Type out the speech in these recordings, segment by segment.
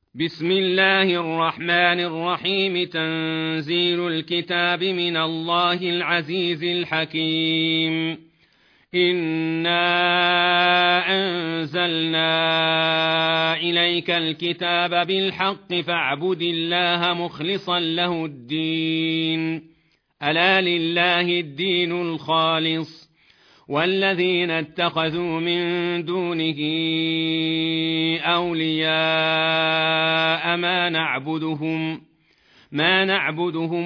بسم الله الرحمن الرحيم. تنزيل الكتاب من الله العزيز الحكيم. إنا أنزلنا إليك الكتاب بالحق فاعبد الله مخلصا له الدين. ألا لله الدين الخالص، والذين اتخذوا من دونه أولياء ما نعبدهم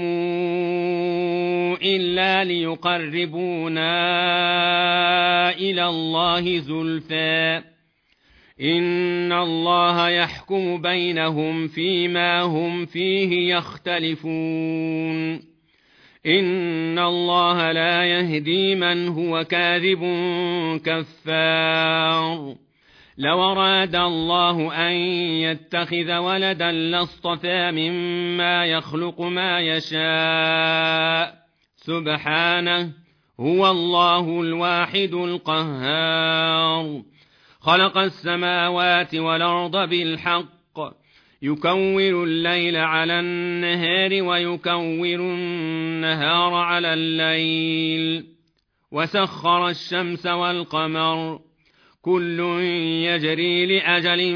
إلا ليقربونا إلى الله زلفى. إن الله يحكم بينهم فيما هم فيه يختلفون. إن الله لا يهدي من هو كاذب كفار. لو أراد الله أن يتخذ ولدا لاصطفى مما يخلق ما يشاء، سبحانه، هو الله الواحد القهار. خلق السماوات والأرض بالحق، يكور الليل على النهار ويكور النهار على الليل، وسخر الشمس والقمر، كل يجري لأجل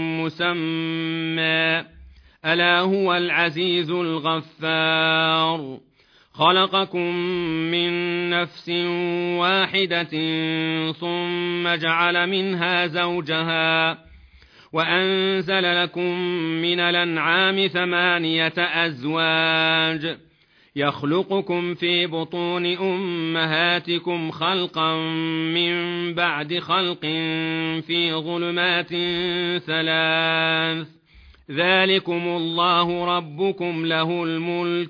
مسمى، ألا هو العزيز الغفار. خلقكم من نفس واحدة ثم جعل منها زوجها، وأنزل لكم من الأنعام 8 أزواج، يخلقكم في بطون أمهاتكم خلقا من بعد خلق في ظلمات 3، ذلكم الله ربكم له الملك،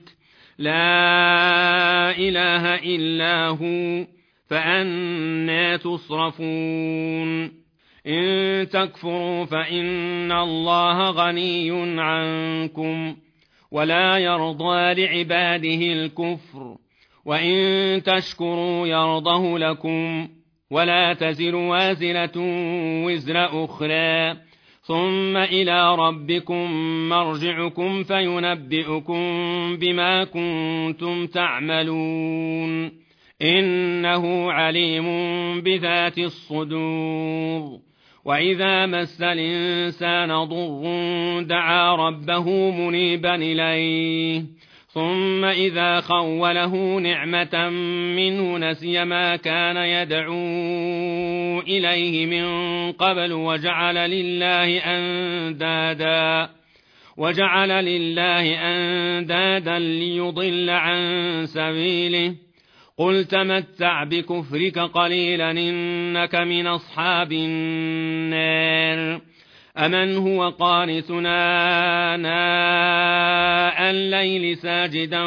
لا إله إلا هو، فأنى تصرفون. إن تكفروا فإن الله غني عنكم، ولا يرضى لعباده الكفر، وإن تشكروا يرضه لكم، ولا تزر وازرة وزر أخرى، ثم إلى ربكم مرجعكم فينبئكم بما كنتم تعملون، إنه عليم بذات الصدور. وإذا مس الإنسان ضر دعا ربه منيبا إليه، ثم إذا خوله نعمة منه نسي ما كان يدعو إليه من قبل وجعل لله أندادا ليضل عن سبيله. قل تمتع بكفرك قليلا إنك من أصحاب النار. أمن هو قانتنا آناء الليل ساجدا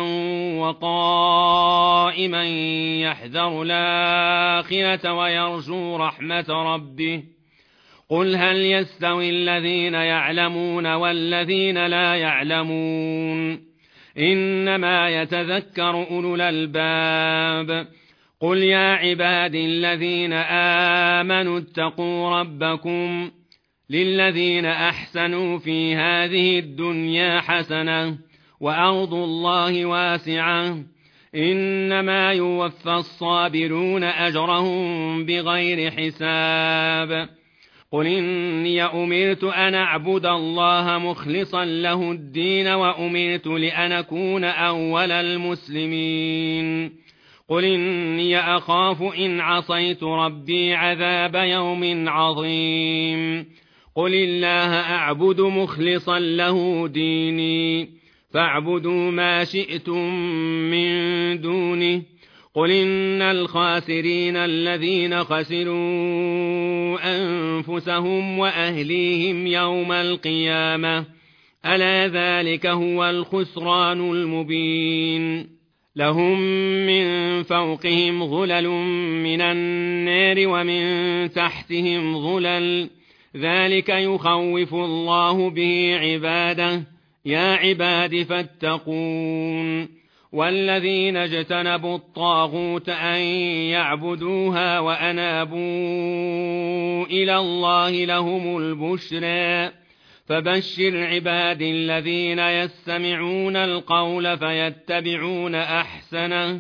وقائما يحذر الآخرة ويرجو رحمة ربه. قل هل يستوي الذين يعلمون والذين لا يعلمون؟ إنما يتذكر أولو الألباب. قل يا عبادي الذين آمنوا اتقوا ربكم، للذين أحسنوا في هذه الدنيا حسنة، وأرض الله واسعة، إنما يوفى الصابرون أجرهم بغير حساب. قل إني أمرت أن أعبد الله مخلصا له الدين، وأمرت لأن أكون أول المسلمين. قل إني أخاف إن عصيت ربي عذاب يوم عظيم. قل الله أعبد مخلصا له ديني، فاعبدوا ما شئتم من دونه. قل إن الخاسرين الذين خسروا أنفسهم وأهليهم يوم القيامة، ألا ذلك هو الخسران المبين. لهم من فوقهم ظلل من النار ومن تحتهم ظلل، ذلك يخوف الله به عباده، يا عباد فاتقون. والذين اجتنبوا الطاغوت أن يعبدوها وأنابوا إلى الله لهم البشرى، فبشر عبادي الذين يستمعون القول فيتبعون أحسنه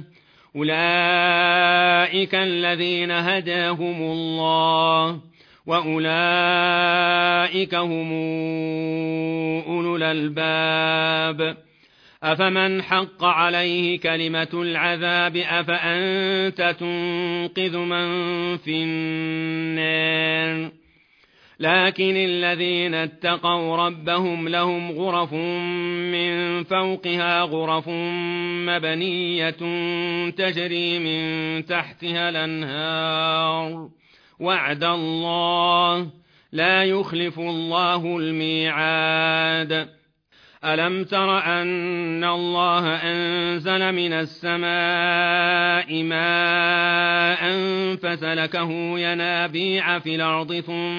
أولئك الذين هداهم الله وأولئك هم أولو الألباب أفمن حق عليه كلمة العذاب أفأنت تنقذ من في النار لكن الذين اتقوا ربهم لهم غرف من فوقها غرف مبنية تجري من تحتها الأنهار وعد الله لا يخلف الله الميعاد ألم تر أن الله أنزل من السماء ماء فسلكه ينابيع في الأرض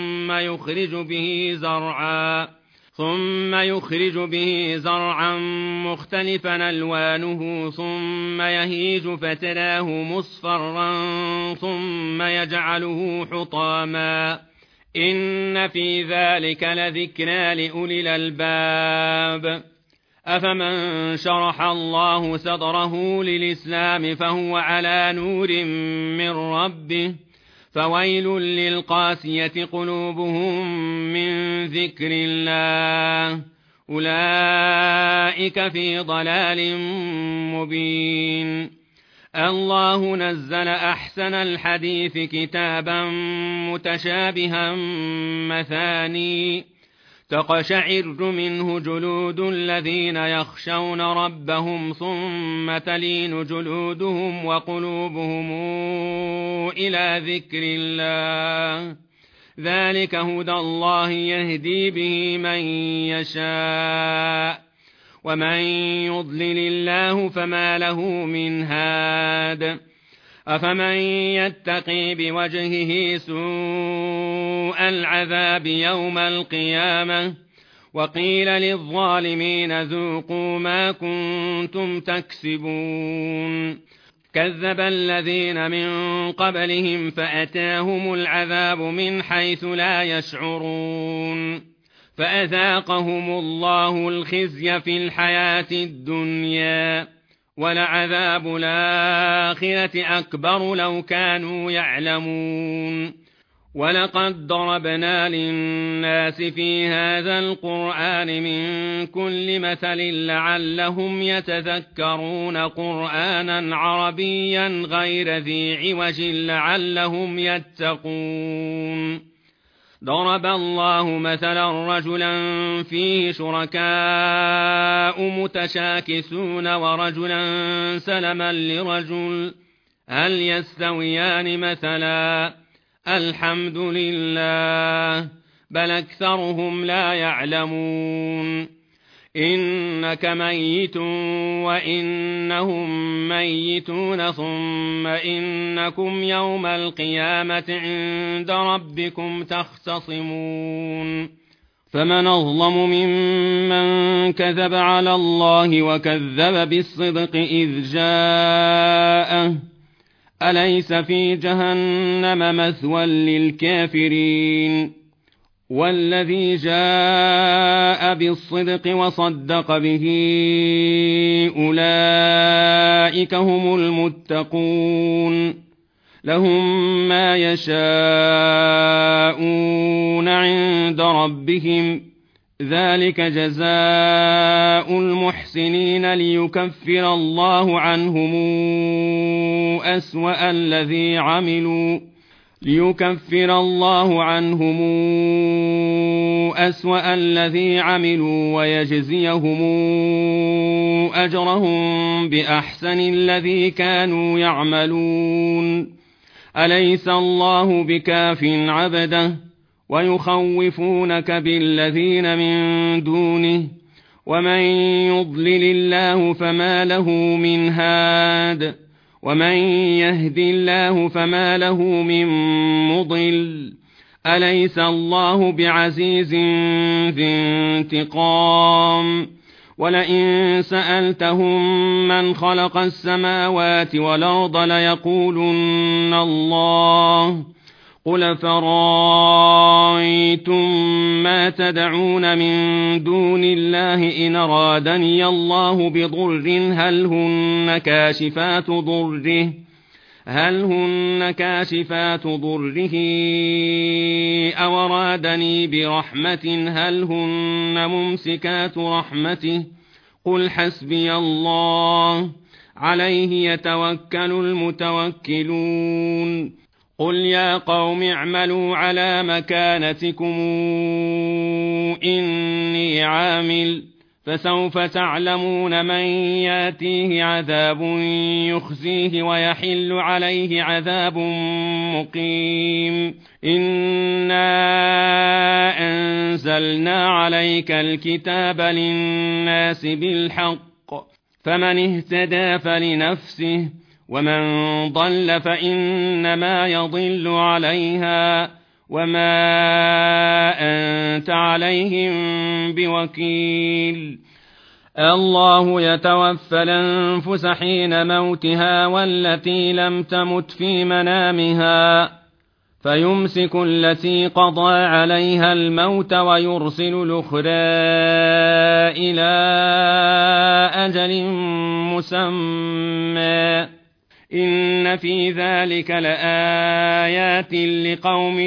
ثم يخرج به زرعا مختلفا ألوانه ثم يهيج فتراه مصفرا ثم يجعله حطاما إن في ذلك لذكرى لأولي الألباب أفمن شرح الله صدره للإسلام فهو على نور من ربه فويل للقاسية قلوبهم من ذكر الله أولئك في ضلال مبين الله نزل أحسن الحديث كتابا متشابها مثاني تقشعر منه جلود الذين يخشون ربهم ثم تلين جلودهم وقلوبهم إلى ذكر الله ذلك هدى الله يهدي به من يشاء ومن يضلل الله فما له من هاد أفمن يتقي بوجهه سوء العذاب يوم القيامة وقيل للظالمين ذوقوا ما كنتم تكسبون كذب الذين من قبلهم فأتاهم العذاب من حيث لا يشعرون فأذاقهم الله الخزي في الحياة الدنيا ولعذاب الآخرة أكبر لو كانوا يعلمون ولقد ضربنا للناس في هذا القرآن من كل مثل لعلهم يتذكرون قرآنا عربيا غير ذي عوج لعلهم يتقون ضرب الله مثلا رجلا فيه شركاء متشاكسون ورجلا سلما لرجل هل يستويان مثلا الحمد لله بل أكثرهم لا يعلمون إنك ميت وإنهم ميتون ثم إنكم يوم القيامة عند ربكم تختصمون فمن أظلم ممن كذب على الله وكذب بالصدق إذ جاءه أليس في جهنم مثوى للكافرين والذي جاء بالصدق وصدق به أولئك هم المتقون لهم ما يشاءون عند ربهم ذلك جزاء المحسنين ليكفر الله عنهم أسوأ الذي عملوا ويجزيهم أجرهم بأحسن الذي كانوا يعملون أليس الله بكاف عبده ويخوفونك بالذين من دونه ومن يضلل الله فما له من هاد ومن يهد الله فما له من مضل أليس الله بعزيز ذي انتقام ولئن سألتهم من خلق السماوات والأرض ليقولن الله قل فرأيتم ما تدعون من دون الله إن أرادني الله بضر هل هن كاشفات ضره أو أرادني برحمة هل هن ممسكات رحمته قل حسبي الله عليه يتوكل المتوكلون قل يا قوم اعملوا على مكانتكم إني عامل فسوف تعلمون من ياتيه عذاب يخزيه ويحل عليه عذاب مقيم إنا أنزلنا عليك الكتاب للناس بالحق فمن اهتدى فلنفسه ومن ضل فإنما يضل عليها وما أنت عليهم بوكيل الله يتوفى الأنفس حين موتها والتي لم تمت في منامها فيمسك التي قضى عليها الموت ويرسل الأخرى إلى أجل مسمى إن في ذلك لآيات لقوم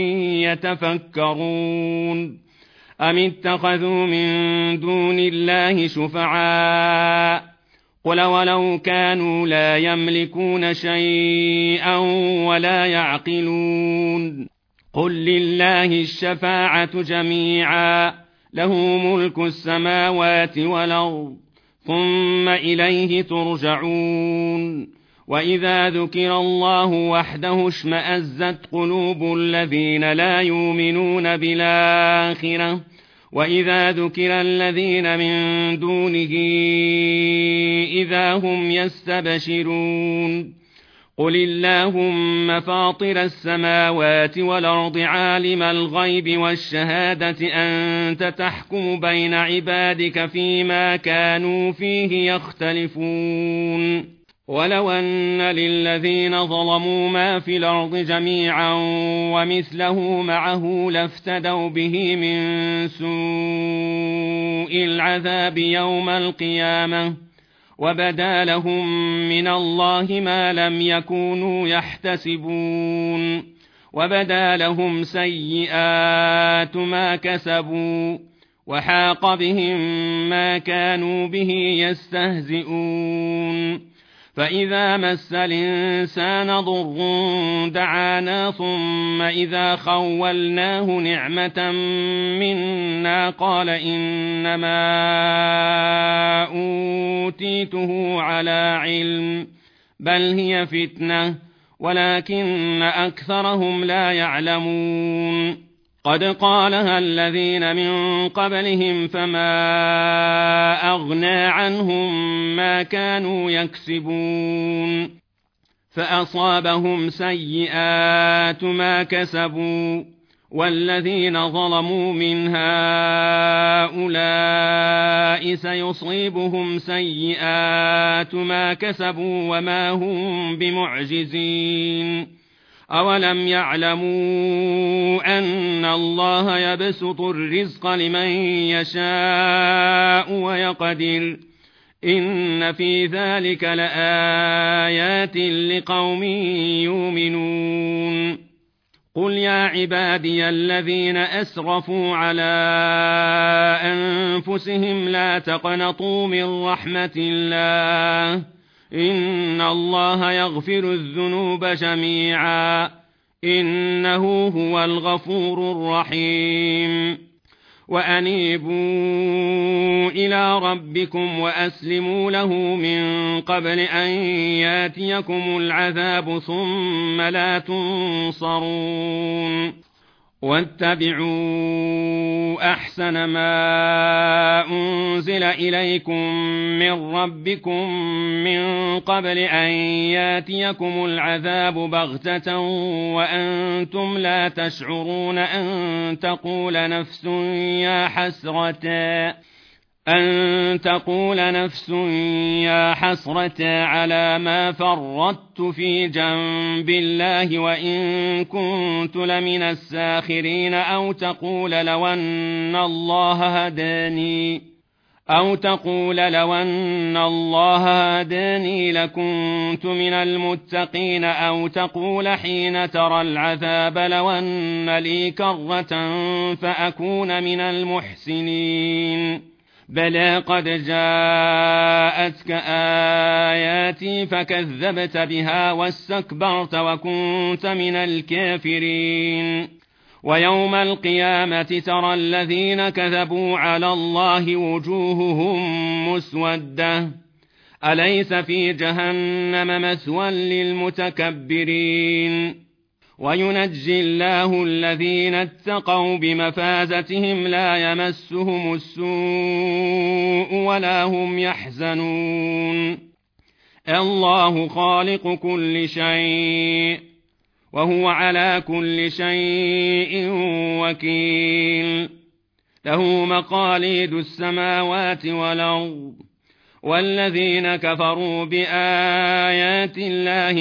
يتفكرون أم اتخذوا من دون الله شفعاء قل ولو كانوا لا يملكون شيئا ولا يعقلون قل لله الشفاعة جميعا له ملك السماوات والأرض ثم إليه ترجعون وإذا ذكر الله وحده اشمأزت قلوب الذين لا يؤمنون بالآخرة وإذا ذكر الذين من دونه إذا هم يستبشرون قل اللهم فاطر السماوات والأرض عالم الغيب والشهادة أنت تحكم بين عبادك فيما كانوا فيه يختلفون ولو أن للذين ظلموا ما في الأرض جميعا ومثله معه لافتدوا به من سوء العذاب يوم القيامة وبدا لهم من الله ما لم يكونوا يحتسبون وبدا لهم سيئات ما كسبوا وحاق بهم ما كانوا به يستهزئون فإذا مس الإنسان ضر دعانا ثم إذا خولناه نعمة منا قال إنما أوتيته على علم بل هي فتنة ولكن أكثرهم لا يعلمون قد قالها الذين من قبلهم فما أغنى عنهم ما كانوا يكسبون فأصابهم سيئات ما كسبوا والذين ظلموا من هؤلاء سيصيبهم سيئات ما كسبوا وما هم بمعجزين أولم يعلموا أن الله يبسط الرزق لمن يشاء ويقدر إن في ذلك لآيات لقوم يؤمنون قل يا عبادي الذين أسرفوا على أنفسهم لا تقنطوا من رحمة الله إن الله يغفر الذنوب جميعا إنه هو الغفور الرحيم وأنيبوا إلى ربكم وأسلموا له من قبل أن ياتيكم العذاب ثم لا تنصرون واتبعوا أحسن ما أنزل إليكم من ربكم من قبل أن ياتيكم العذاب بغتة وأنتم لا تشعرون أن تقول نفس أن تقول نفس يا حسرة على ما فرطت في جنب الله وإن كنت لمن الساخرين، أو تقول لو أن الله هداني لكنت من المتقين، أو تقول حين ترى العذاب لو أن لي كرة فأكون من المحسنين. بلى قد جاءتك آياتي فكذبت بها واستكبرت وكنت من الكافرين. ويوم القيامة ترى الذين كذبوا على الله وجوههم مسودة، أليس في جهنم مثوى للمتكبرين. وينجي الله الذين اتقوا بمفازتهم لا يمسهم السوء ولا هم يحزنون. الله خالق كل شيء وهو على كل شيء وكيل. له مقاليد السماوات والأرض، والذين كفروا بآيات الله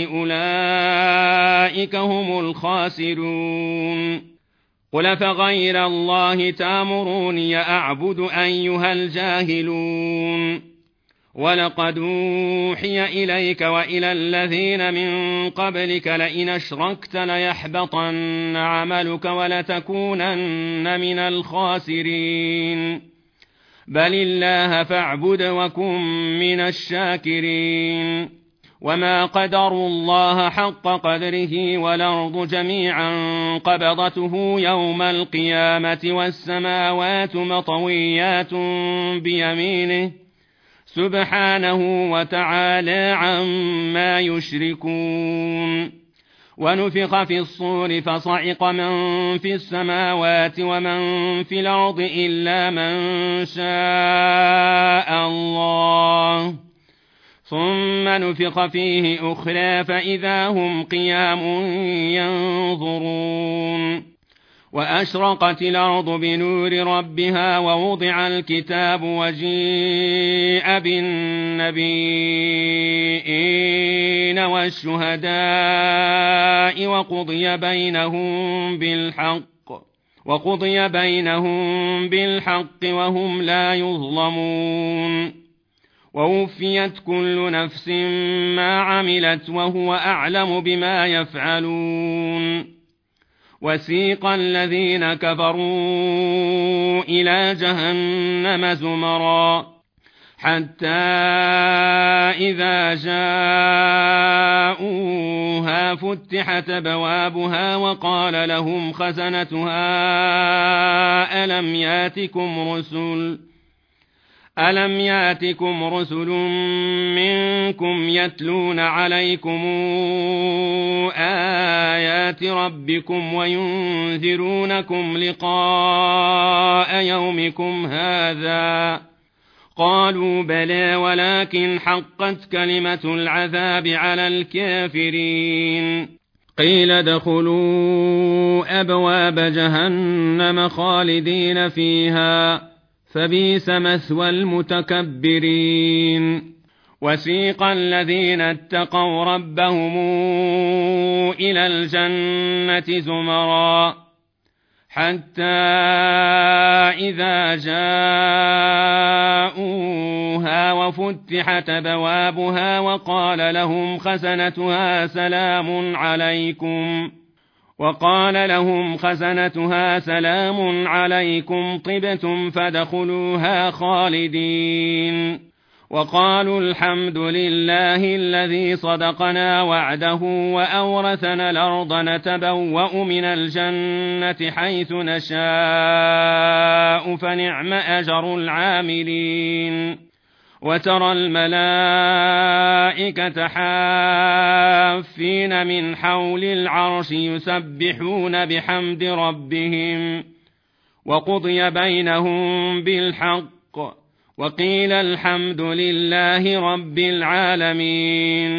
أولئك هم الخاسرون. قل فغير الله تأمروني أعبد أيها الجاهلون؟ ولقد أوحي إليك وإلى الذين من قبلك لئن أشركت ليحبطن عملك ولتكونن من الخاسرين. بل الله فاعبد وكن من الشاكرين. وما قدروا الله حق قدره والأرض جميعا قبضته يوم القيامة والسماوات مطويات بيمينه سبحانه وتعالى عما يشركون. ونفخ في الصور فصعق من في السماوات ومن في الأرض إلا من شاء الله، ثم نفخ فيه أخرى فإذا هم قيام ينظرون. وأشرقت الأرض بنور ربها ووضع الكتاب وجيء بالنبيين والشهداء وقضي بينهم بالحق وهم لا يظلمون. ووفيت كل نفس ما عملت وهو أعلم بما يفعلون. وسيق الذين كفروا إلى جهنم زمرا حتى إذا جاءوها فتحت أبوابها وقال لهم خزنتها ألم ياتكم رسل منكم يتلون عليكم آيات ربكم وينذرونكم لقاء يومكم هذا؟ قالوا بلى ولكن حقت كلمة العذاب على الكافرين. قيل ادخلوا أبواب جهنم خالدين فيها فبئس مثوى المتكبرين. وسيق الذين اتقوا ربهم إلى الجنة زمرا حتى إذا جاءوها وفتحت أبوابها وقال لهم خزنتها سلام عليكم طبتم فادخلوها خالدين. وقالوا الحمد لله الذي صدقنا وعده وأورثنا الأرض نتبوأ من الجنة حيث نشاء فنعم أجر العاملين. وترى الملائكة حافين من حول العرش يسبحون بحمد ربهم وقضي بينهم بالحق وقيل الحمد لله رب العالمين.